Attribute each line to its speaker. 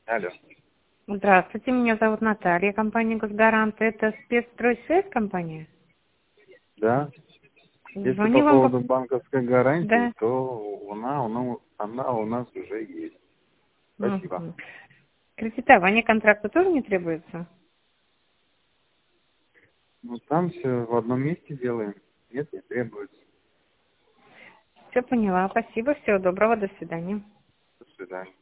Speaker 1: Алло.
Speaker 2: Здравствуйте, меня зовут Наталья, компания «Госгарант». Это спецстройсвязь компания?
Speaker 1: Да. Если по
Speaker 2: Звоню вам
Speaker 1: поводу банковской гарантии,
Speaker 2: Да.
Speaker 1: то она у нас уже есть. Спасибо.
Speaker 2: Мгм. Кредитование контракта тоже не требуется?
Speaker 1: Ну, там все в одном месте делаем. Нет, не требуется.
Speaker 2: Все поняла. Спасибо, всего доброго, до свидания.
Speaker 1: До свидания.